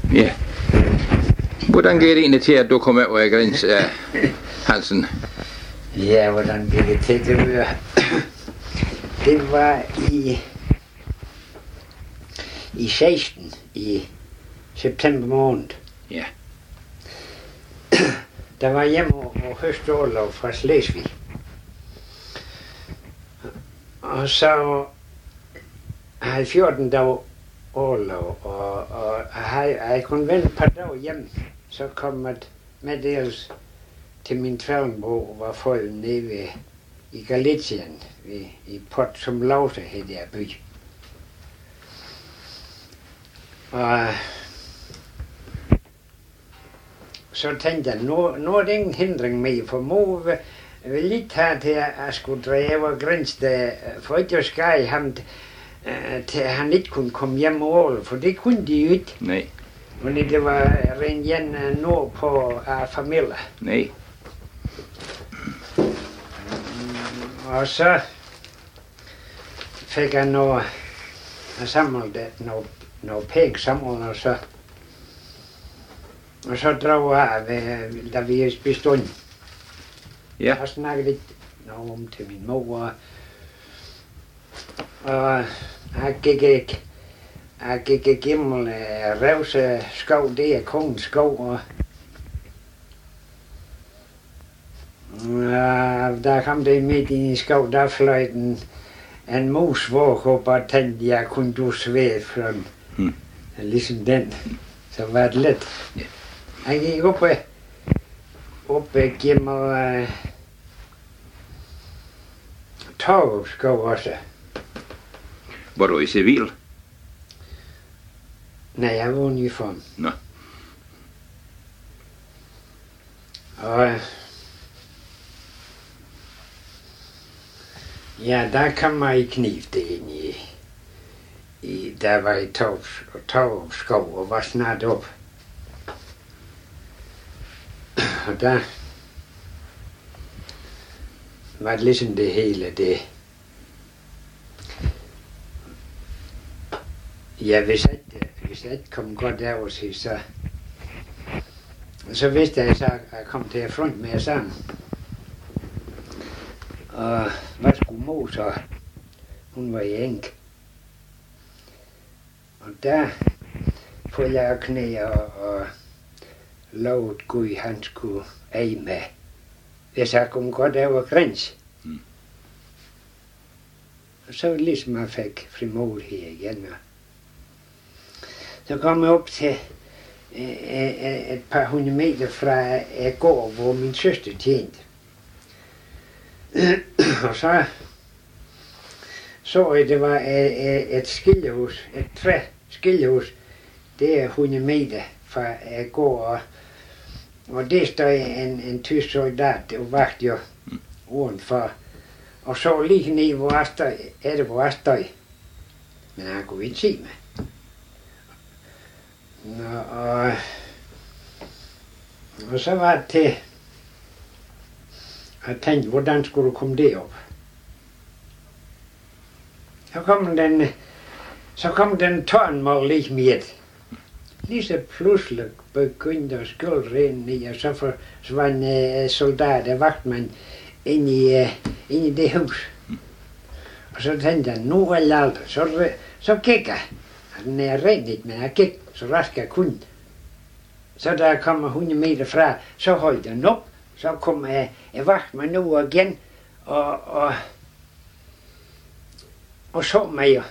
Ja. Hvordan gik det egentlig til, at du kom over i Grins, Hansen? Ja, hvordan gik det til? Det var i 16, i september måned. Ja. Der var hjemme og høstorlov fra Slesvig. Og så havde 14 dage orlov, og jeg kunne vente et par dage hjem. Så kom jeg meddelelse til min tværnbro, var folk nede i Galicien, i Port som Lause hed der by. Og så tænkte jeg, nu er det ingen hindring mere, for mor vil lige tage til, at jeg skulle dreje over Grindsted, for ikke at skære ham, til at han ikke kunne komme hjem over, for det kunne de jo ikke. Nej. Fordi det var rent igen nordpå af familie. Nej. Og så fik jeg noget, jeg samlede noget penge sammen, og så drog jeg, da vi spiste stund. Ja. Jeg snakkede lidt noget om til min mor, og jeg gik igennem Revse skov, det er kongens skov, og der kom det midt i skov, der fløj en mus våg op og tænkte, jeg kunne du svæve fra den. Ligesom den. Så var det let. Jeg gik op gennem Torv skov også. Var du i civil? Nej, jeg var uniform. Nå. Og ja, der kom jeg i kniv det ind i der var i Torv skov og var snart op. Og der var det ligesom det hele det. Ja, hvis jeg ikke kom godt over sig, så vidste jeg, at jeg kom til at front med sammen. Og hvad skulle mor så? Hun var i enk. Og der får jeg knæ og lovet Gud, han skulle eje med. Hvis jeg kom godt over Grins. Og så ligesom jeg fik frimodighed her igen. Så kom jeg op til et par 100 meter fra gård, hvor min søster tjente. Og så jeg, det var et skillehus, et træskillehus. Det er 100 meter fra gård, og det stod en tysk soldat og vagt jo udenfor. Og så lige ned, hvor jeg stod, men han kunne ikke se mig. Og så var det til, jeg tænkte, hvordan skulle du komme derop? Så kom den tårnmål lige med. Lige så pludselig begyndte at skylde ind i, og så var en soldat, en vagtmand, ind i det hus. Og så tænkte jeg, nu er jeg aldrig. Så gik jeg. Den er rent ikke, men jeg gik så rask jeg kunne. Så da jeg kom 100 meter fra, så holdt den op. Så kom vagtmand nu igen, og så mig jo.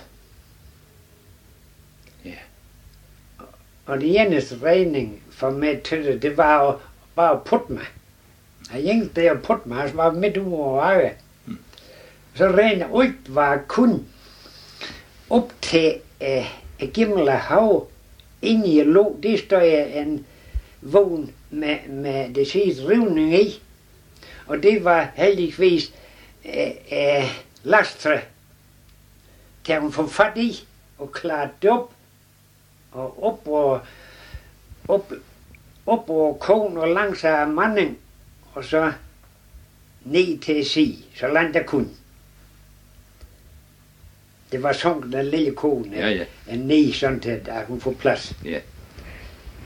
Og det eneste regning for mig til det var bare at putte mig. Jeg gik der og putte mig, så var midt ude over øje. Så regner ud var kun op til Gimle hav, inde i lå, det stod en vogn med det sidste rivning i. Og det var heldigvis lastre til at få fat i og klare det op. Og op over kogen og langs af manden, og så ned til sig, så langt der kunne. Det var sunket den lille kogen, ja. ned sådan til, at hun får plads. Ja.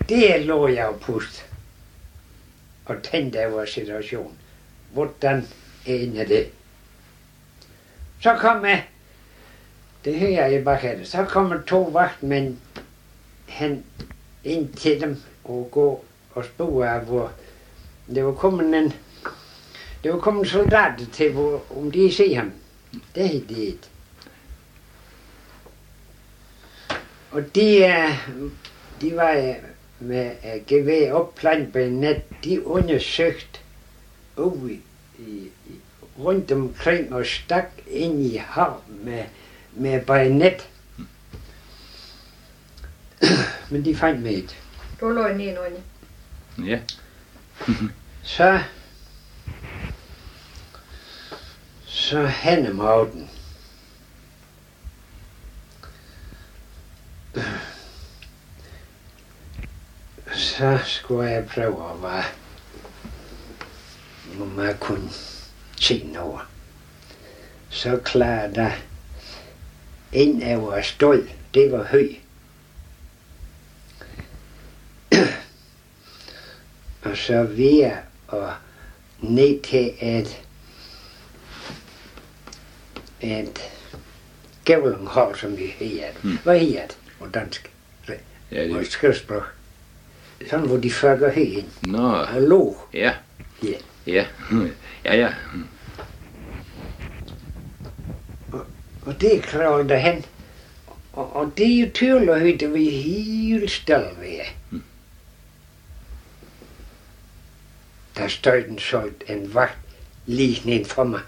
Det lå jeg og pust og tænkte over situationen. Hvordan ender det? Så kom jeg, det hører jeg bare, så kommer 2 vagtmænd hen ind til dem og gå og spurgte af, hvor det var kommet soldater til, om de ser ham. Det er det ikke. Og de var med gevær opplantet på en net, de undersøgte ude rundt omkring og stak ind i hav med bajonet. Men de fandt mig ikke. Du lå i ned under. Ja. Så hen om havnen. Så skulle jeg prøve at være, hvor man kunne se noget. Så klarede der ind over stål, det var høj. Og så ved og ned til et gævlinghold, som vi hedder. Hvad hedder det på dansk? Ja, det Og skriftsprog. Sådan hvor de fucker høj ind. Nå. Og låg. Ja. Ja. Ja. Ja, ja. Og det kravlede derhen. Og det er jo tydeligt, det var helt stille ved. Der stod en vagt lige ned for mig.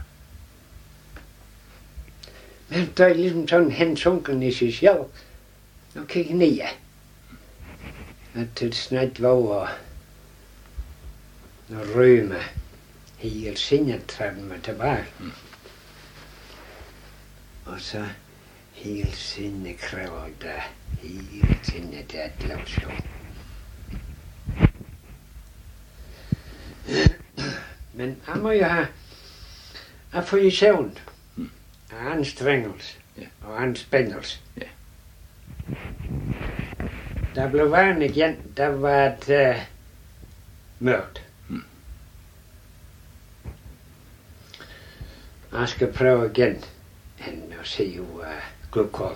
Men han stod ligesom sådan hensunken i sig selv. Og kiggede ned. Og det snart var over og rømme helt sindet træden mig tilbage. Og så helt sindet kræver der helt sindet der et lavt sjov. Men han må jo have fået i søvn. Og anstrengelse. Og anspændelse. Ja. Der blev varmt igen, der var det mørkt. Jeg skal prøve igen og se jo glukkold.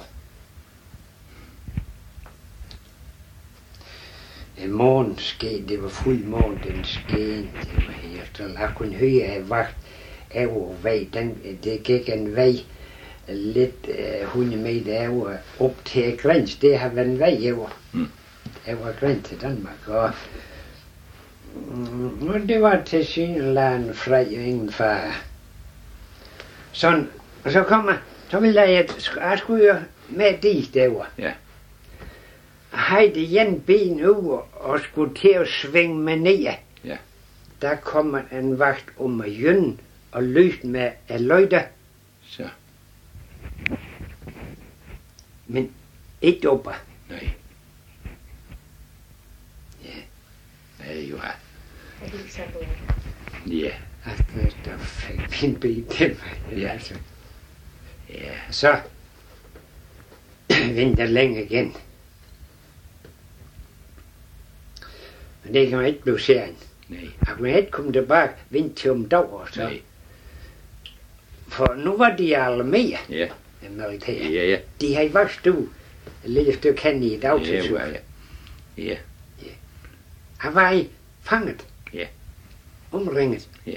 En morgen skete, det var fuld morgen, den skete, det var helt, og jeg kunne høre en vagt over vej, det gik en vej lidt 100 meter over op til grænsen, det har været en vej over. Over grænsen til Danmark, og det var til synligheden fri og ingen fare. Sådan, og så kom jeg, så ville jeg skulle jo med dit derovre. Ja. Jeg havde det ene ben over og skulle til at svinge mig ned. Ja. Der kommer en vagt om at jønne og lyste med en løjte. Så. Men ikke oppe. Nej. Ja. Nej, jo. Og det er så godt. Ja. Altså, der fik min ben til mig. Ja. Altså. Ja. Så vendte jeg længe igen. Men det kan man ikke blive serien. Nej. Jeg kunne ikke komme tilbage, vente til om dag og så. Nej. For nu var de alle mere Ja. end militære. Ja, ja. De havde vokset ud et lille stykke hen i dag til Ja, syv. ja. Ja. Han var i fanget. Ja. Omringet. Ja.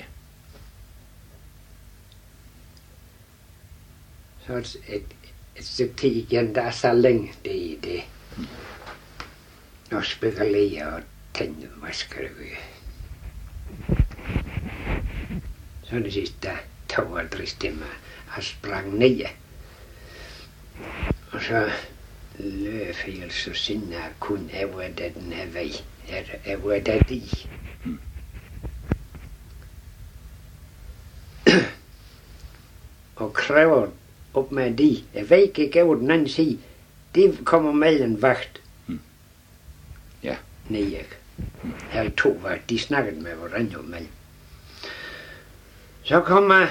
Så et stykke tid igen, der er så længe det er det. Og spekulere og tænke, hvad skal det gøre? Så det sidste, der tog jeg driste mig og sprang ned. Og så løb jeg så sindssygt kun over den her vej. Over der de. Og kræver op med de. Jeg ved ikke over den anden side. Det kommer med en vagt. Ja. Nej, her 2 vagt. De snakkede med hverandre om mig. Så kommer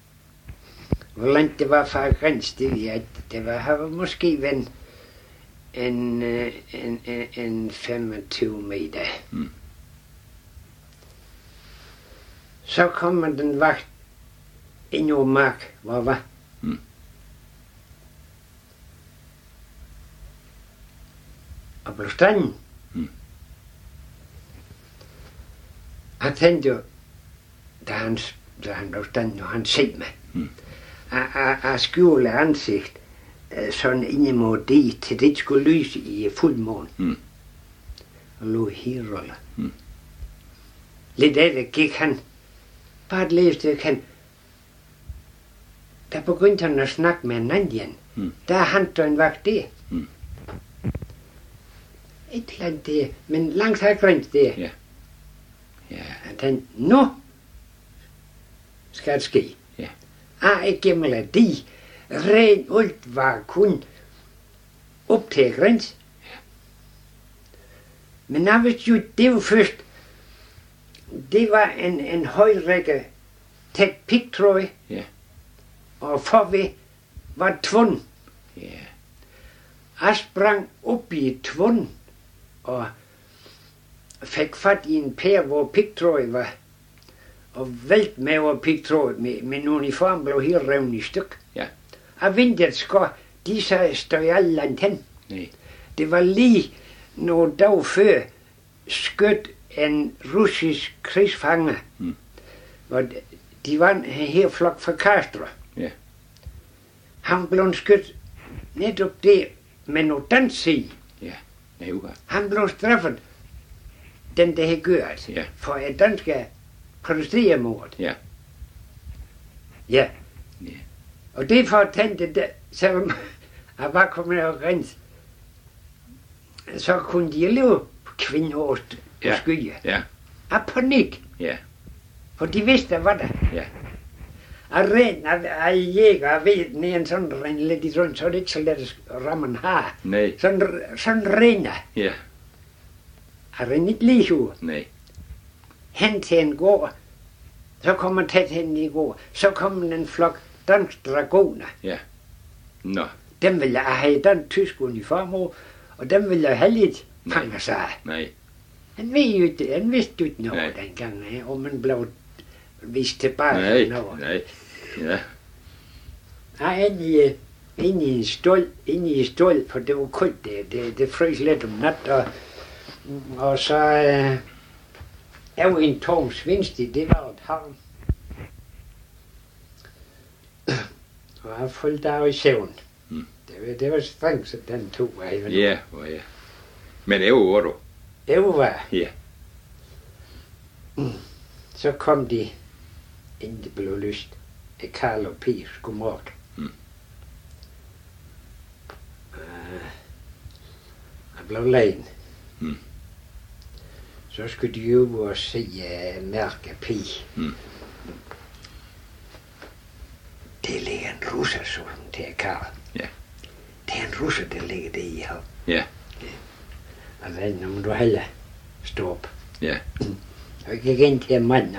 hvor langt det var fra grænsen, det var måske ven en 25 meter. Så kommer den vagt ind over mark, hvor var. Og blev standen. Jeg tænkte jo, da han blev standen, og han set mig. Jeg skjulte ansigt sådan ind imod det, til det skulle lyse i fuldmåne. Og lå helt roller. Lidt af det gik han, bare et lille stykke han, der begyndte han at snakke med en anden. Der er han der en vagt der. Et eller andet der, men langt her grænse der. Ja. Ja. Han tænkte, nu skal det ske. Ja. Ikke med de rent alt var kun op til grænse. Ja. Men jeg vidste jo, det var først, det var en højrække tæt pigtråd. Ja. Og forved var tvund. Ja. Jeg sprang op i tvund og fik fat i en pære, hvor pigtrådet var, og vælt med over pigtrådet, men uniformen blev helt revnet i styk. Ja. Jeg ventede skår, de så stod alle langt hen. Nej. Det var lige nogle dage før skød en russisk krigsfanger, hvor de var en her flok fra Castro. Ja. Han blev skudt netop der med noget dansk side. Ja. Nej, uha. Han blev straffet, den der havde gjort, Ja. for at danske protestere mod. Ja. Ja. Ja. Og derfor tænkte jeg, selvom jeg var kommet over grænsen, så kunne de leve på kvindeårst og Ja. skyer. Ja. Af panik, Ja. for de vidste, hvad der. Ja. Jeg ren, jeg jæger, jeg ved, den er en sådan ren lidt i rundt, så er det ikke så let at ramme en har. Nej. Sådan rener. Ja. Jeg renner ikke lige ud. Nej. Hen til en gård, så kom man tæt hen i gård, så kom en flok dansk dragoner. Nå. Dem ville jeg have i den tysk uniform over, og dem ville jeg have lidt fange sig. Nej. Han vidste jo ikke, han vidste jo ikke noget Nej. dengang, og man blev vist tilbage. Nej. Noget. Nej. Ja. Jeg er inde i en stål, for det var koldt, det frøs lidt om nat, og så er jo en tom svindstig, det var et havn. Og jeg fulgte af i søvn. Det var strengt, så den tog jeg. Ja. Ja. Men det var du. Det var. Ja. Så kom de, inden det blev lyst, Karl og Pia skulle mort. Jeg blev lægen. Så skulle de jo og se mærke Pia. Det ligger en russer, så til Karl. Ja. Det er en russer, der ligger der i hav. Ja. Og så nu må du hellere stå op. Ja. Og jeg gik ind til manden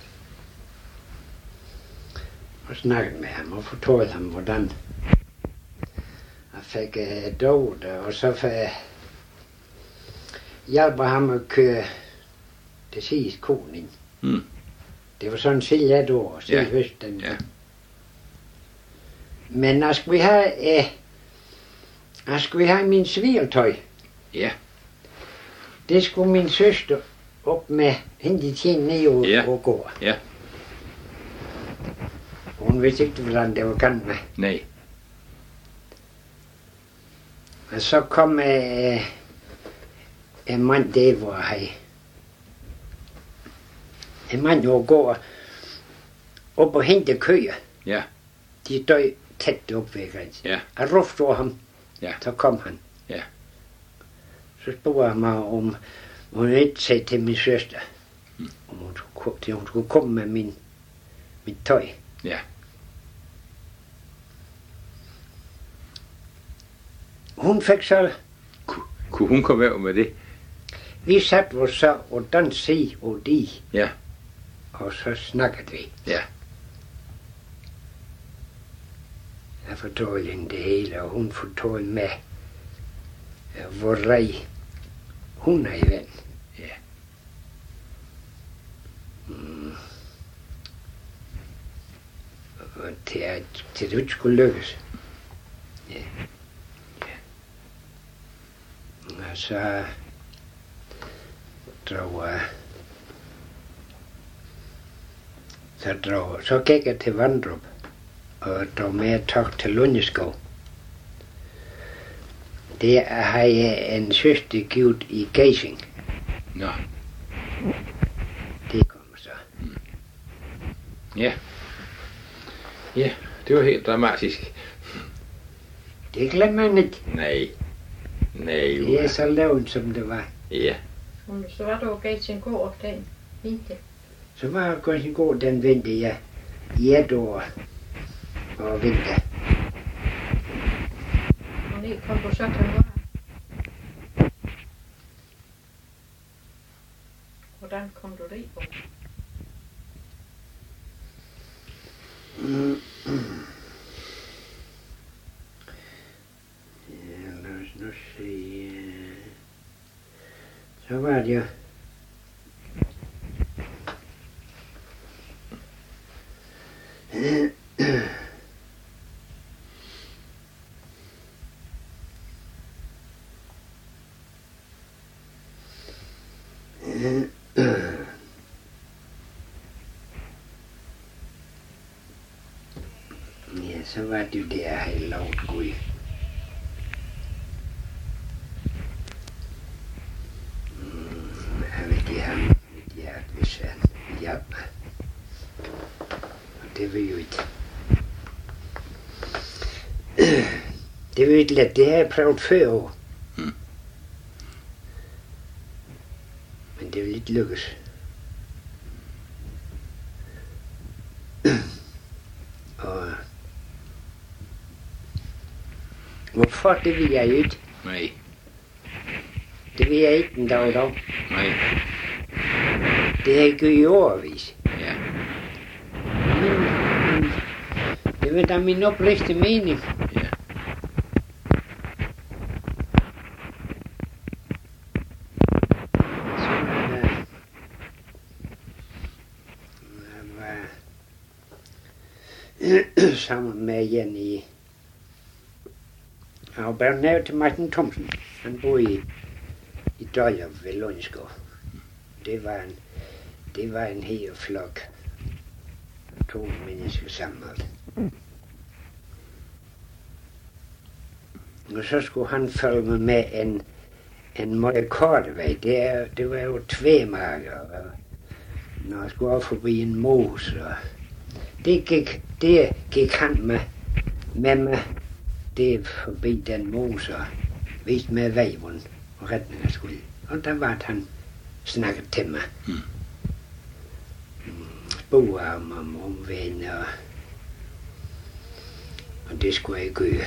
og snakkede med ham og fortalte ham, hvordan jeg fik død, og så hjælper ham at køre det sidste konen ind. Det var sådan selv et år, selv høsten. Ja. Men jeg skulle have min svigertøj. Ja. Det skulle min søster op med, hende de tjene ned og gå. Ja. Hun vidste ikke, hvordan det var gang med. Nej. Og så kom en mand der, hvor jeg en mand jo går op og hente køer. Ja. De stod tæt op ved grænsen. Ja. Jeg råbte over ham. Ja. Så kom han. Ja. Så spurgte jeg mig, om hun ikke sagde til min søster, om hun skulle komme med mit tøj. Ja. Hun fik så, Kunne hun komme over med det? vi satte os så og den side og de, Ja. og så snakkede vi. Ja. Jeg fortalte hende det hele, og hun fortalte med, hvor rej 100 i vand. Ja. Og til det skulle lykkes. Ja. Og så så gik jeg til Vandrup og drog med tog til Lundeskov. Der har jeg en søster givet i Geising. Nå. Det kommer så. Ja. Ja, det var helt dramatisk. Det glemmer man ikke. Nej. Nej, Det er så lavt, som det var. Ja. Så var du gav til en god den vinter. Så var jeg godt en god den vinter, ja. I et år og vinter. Og ned kom du så til Nord. Hvordan kom du det på? Ja, lad os nu se. Så var det jo. Ja, så var det jo der, jeg lovt Gud. Jeg vil give ham mit hjerte, hvis han hjalp mig. Og det vil jo ikke. Det vil ikke let. Det har jeg prøvet før år. Men det vil ikke lykkes. Og hvorfor, det vil jeg ikke. Nej. Det vil jeg ikke en dag dog. Nej. Det har jeg gjort i overvis. Ja. Men det var da min oprigtige mening. Ja. Jeg var sammen med Jenny. Jeg var bare nævnt til Martin Thomsen. Han boede i Døjer ved Lundeskov. Det var en hel flok. 2 mennesker samlet. Og så skulle han følge mig med en meget korte vej. Det var jo tvemarker. Når jeg skulle op forbi en mos. Og det gik han med mig. Det forbi den mos og viste mig vejen og retningen skulle. Og der var han snakket til mig. Spurgte om omvendt og det skulle jeg gøre.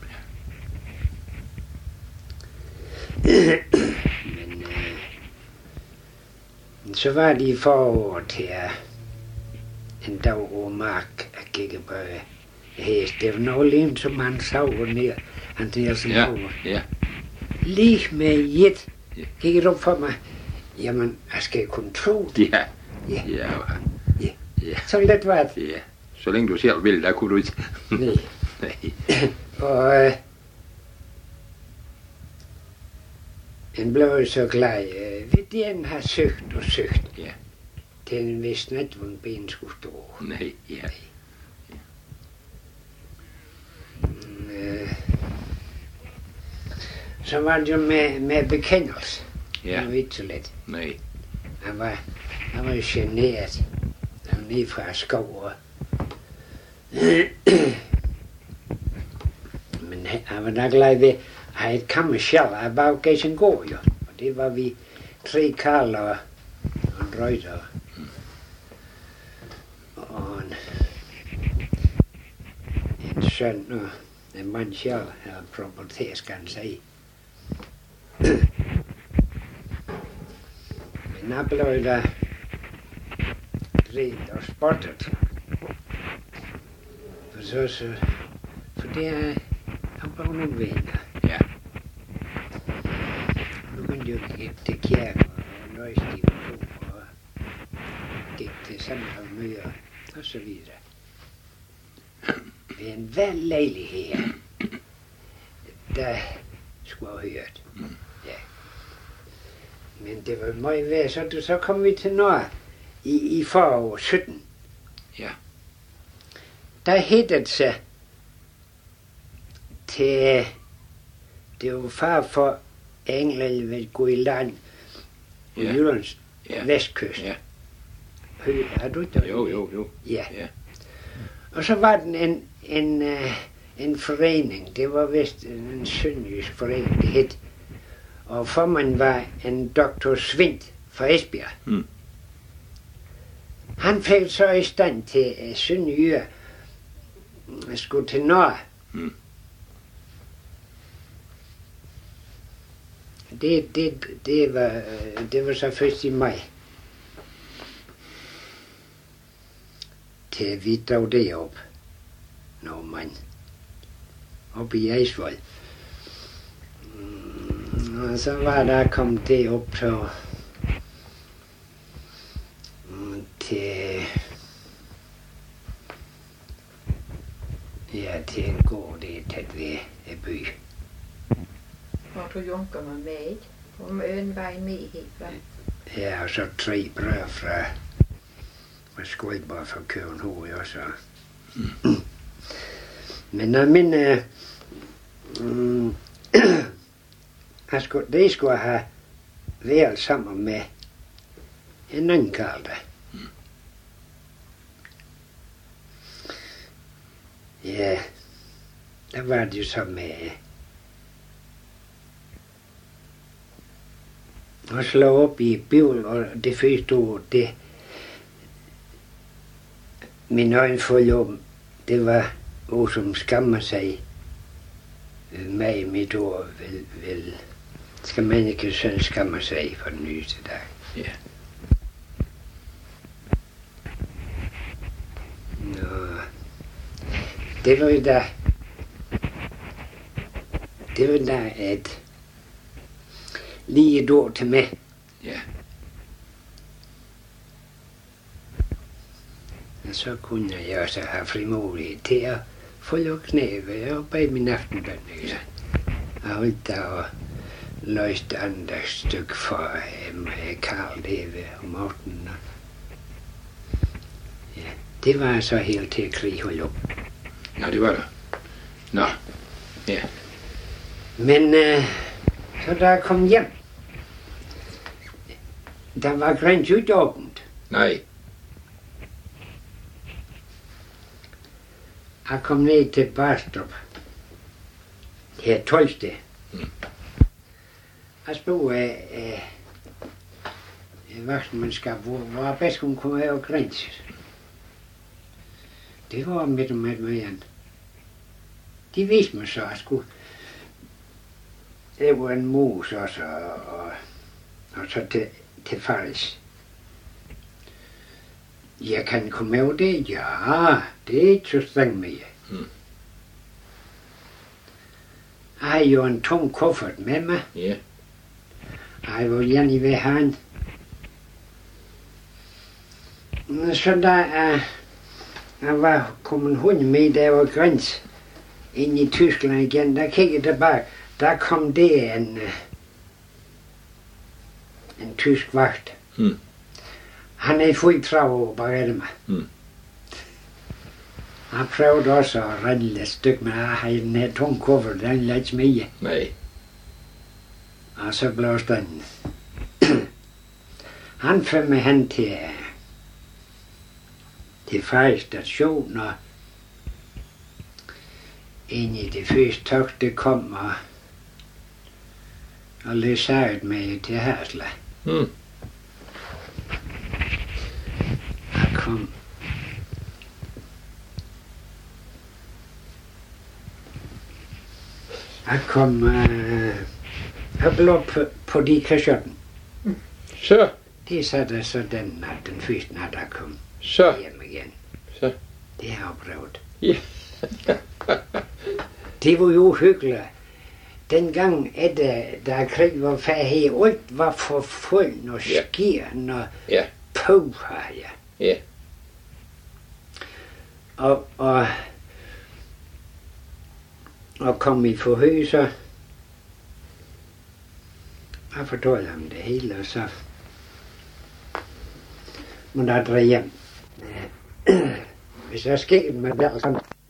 Men så var det i foråret til en dag over mark at kigge på hest. Det var noget lignende som han så ned. Han tænkte sådan Ja. over. Ja. Lige med et Ja. gik det op for mig. Jamen, jeg skal kun tro det. Ja. Ja. Ja. Ja. Ja. Så let var det. Ja. Så længe du selv vil, der kunne du ikke. Nej. Nej. Og han blev så glad. Ved den har søgt og søgt. Ja. Til en vidste ikke, hvor en ben skulle stå. Nej. Ja. Så var det jo med bekendelse. Ja. Det var ikke så let. Nej. Han var jo generet. Han var lige fra skov. Men han var da glad ved, at have et kammer selv. Jeg bare gav sin gård jo. Og det var vi 3 karl og en røjter. Og en søn og en mand selv havde propertet, skal han sige. Men der blev der ret og spottet. For det er han blev nogle venner. Ja. gik til kirke og løste i bog og gik til samtalmøder og så videre. Ved en hver lejlighed, der skulle have hørt. Ja. Men det var meget værd, så kom vi til Norge i forår 17. Ja. Der hed det sig til, det var far for England ved gå i land på Ja. Jyllands Ja. vestkyst. Ja. Har du det? Jo. Ja. Ja. Og så var den en forening, det var vist en sønderjysk forening, det hed. Og formanden var en doktor Svindt fra Esbjerg. Mm. Han fik så i stand til Sønderjyre skulle til Norge. Mm. Det var så først i maj. Til vi drog det op. Nå, man. Op i Eidsvoll. Og så var der kommet det op til en gård, det er tæt ved byen. Hvor du junker mig med, ikke? Hvor møden var i med helt, hva'? Ja, og så 3 brød fra Skoldborg fra København også. Men når de skulle have været sammen med en anden karl der. Ja, der var det jo så med og slå op i Bibelen, og det første ord, det min øjne forlå, det var ord, som skammer sig med i mit ord, vel skal man ikke selv skamme sig for den nyeste dag. Ja. Nå, det var da et lige et ord til mig. Ja. Og så kunne jeg også have frimodighed til at få lukket knæve og bag min aftenbøn. Ja. Jeg holdt der og løste andre stykke for Karl Deve om aftenen. Ja, det var så helt til krig holdt op. Nå, det var det. Nå. Ja. Men så da jeg kom hjem, der var grænsen ikke åbent. Nej. Jeg kom ned til Barstrup. Her 12. Jeg spurgte vagtmandskab, hvor jeg bedst kunne komme over grænsen. Det var midt om et. De viste mig så, at jeg skulle. Det var en mus også, og så til Faris. Jeg kan komme over det? Ja, det er ikke så strengt med. Jeg har jo en tung kuffert med mig. Ja. Jeg var gerne ved han. Så da jeg var kommet 100 meter over græns ind i Tyskland igen, der kiggede jeg tilbage. Der kom det en tysk vagt. Han er fuldt trav bag mig. Han prøvede også at rende et stykke, men jeg har den her tung kuffert, den lader ikke smide. Nej. Og så blev den. Han førte mig hen til Faris station, og en i det første tog, det kom og ledsagede mig til Hasle. Jeg kom. Jeg blev på de kasjotten. Så. Det satte så den nat, den første nat, jeg kom Så. hjem igen. Så. Det har jeg prøvet. Ja. Det var jo hyggeligt. dengang, da krig var færdig, alt var forfulgt og skjern og Ja. puha, ja. Ja. Og kom i forhør, så jeg fortalte ham det hele, og så må der dreje hjem. Hvis der skete med det, sådan